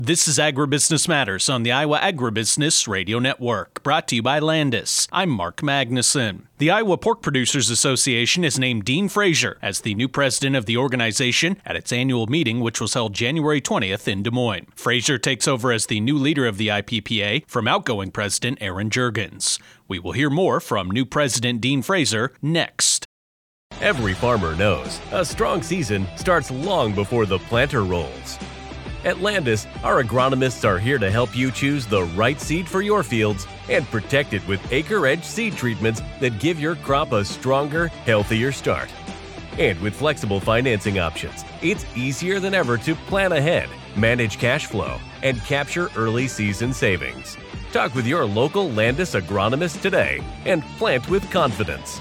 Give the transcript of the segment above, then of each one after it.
This is Agribusiness Matters on the Iowa Agribusiness Radio Network, brought to you by Landis. I'm Mark Magnuson. The Iowa Pork Producers Association has named Dean Fraser as the new president of the organization at its annual meeting, which was held January 20th in Des Moines. Fraser takes over as the new leader of the IPPA from outgoing president Aaron Juergens. We will hear more from new president Dean Fraser next. Every farmer knows a strong season starts long before the planter rolls. At Landis, our agronomists are here to help you choose the right seed for your fields and protect it with Acre Edge seed treatments that give your crop a stronger, healthier start. And with flexible financing options, it's easier than ever to plan ahead, manage cash flow, and capture early season savings. Talk with your local Landis agronomist today and plant with confidence.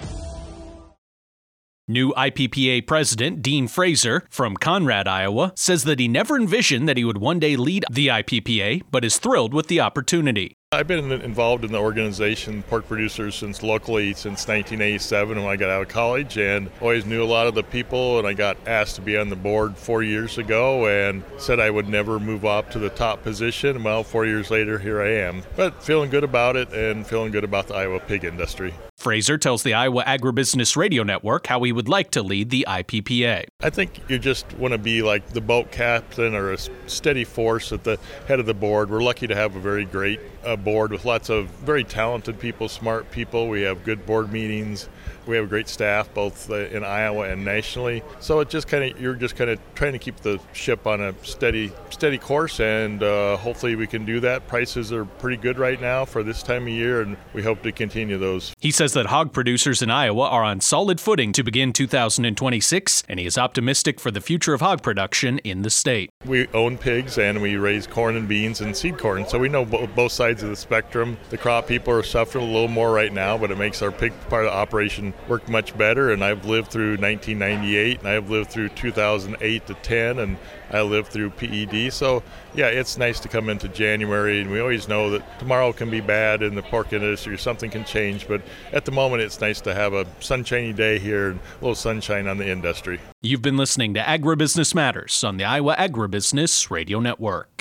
New IPPA President Dean Fraser from Conrad, Iowa, says that he never envisioned that he would one day lead the IPPA, but is thrilled with the opportunity. I've been involved in the organization, pork producers, since 1987 when I got out of college, and always knew a lot of the people, and I got asked to be on the board 4 years ago and said I would never move up to the top position. Well, 4 years later, here I am. But feeling good about it and feeling good about the Iowa pig industry. Fraser tells the Iowa Agribusiness Radio Network how he would like to lead the IPPA. I think you just want to be like the boat captain or a steady force at the head of the board. We're lucky to have a very great board with lots of very talented people, smart people. We have good board meetings. We have a great staff both in Iowa and nationally. So it just you're just kind of trying to keep the ship on a steady course, and hopefully we can do that. Prices are pretty good right now for this time of year, and we hope to continue those. He says that hog producers in Iowa are on solid footing to begin 2026, and he is optimistic for the future of hog production in the state. We own pigs and we raise corn and beans and seed corn, so we know both sides of the spectrum. The crop people are suffering a little more right now, but it makes our pig part of the operation work much better. And I've lived through 1998, and I've lived through 2008 to 10, and I lived through PED. So yeah, it's nice to come into January, and we always know that tomorrow can be bad in the pork industry. Something can change, but at the moment it's nice to have a sunshiny day here and a little sunshine on the industry. You've been listening to Agribusiness Matters on the Iowa Agribusiness Radio Network.